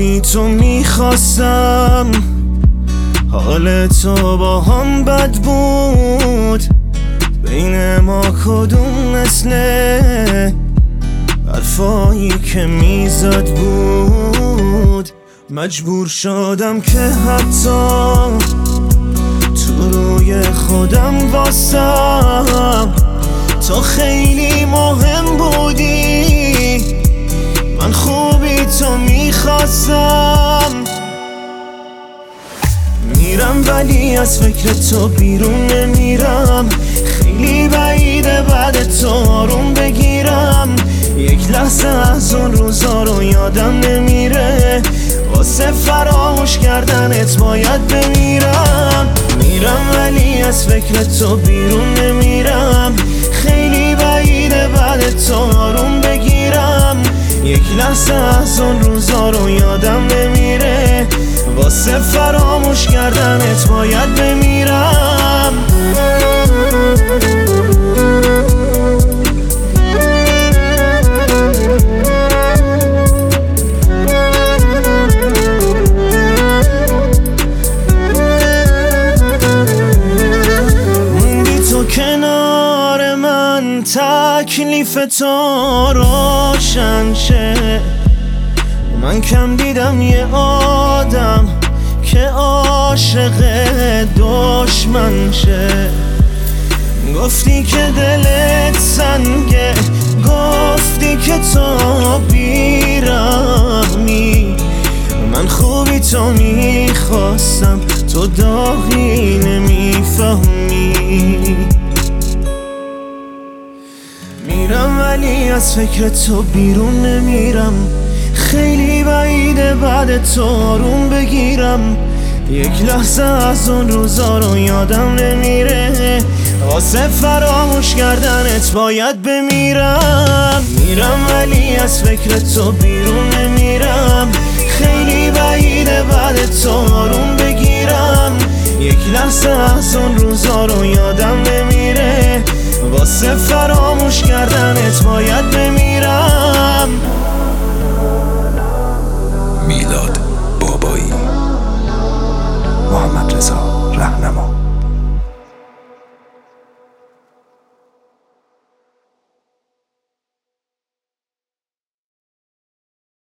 بی تو میخواستم، حال تو با هم بد بود، بین ما کدوم مثله حرفایی که میزد بود. مجبور شدم که حتی تو روی خودم واسم تو خیلی مهم بودی، من خوبی تو میخواستم. میرم ولی از فکر تو بیرون نمیرم، خیلی بعیده بعد تو آروم بگیرم. یک لحظه از اون روزا رو یادم نمیره، واسه فراموش کردنت باید بمیرم. میرم ولی از فکر تو بیرون نمیرم، خیلی بعیده بعد تو آروم بگیرم. یک لحظه از اون روزا رو یادم نمیره، واسه فراموش کردنت باید بمیرم. موندی تو کنار من، تکلیف تو روشن شه. من کم دیدم یه آدم که عاشق دشمن شه. گفتی که دلت سنگه، گفتی که تو بیرحمی، من خوبی تو میخواستم، تو داغی نمیفهمی. میرم ولی از فکر تو بیرون نمیرم، خیلی بعیده بعد تو آروم بگیرم. یک لحظه از اون روزا رو یادم نمیره، واسه فراموش کردنت باید بمیرم. میرم ولی از فکر تو بیرون نمیرم، خیلی بعیده بعد تو آروم بگیرم. یک لحظه از اون روزا رو یادم نمیره، واسه فراموش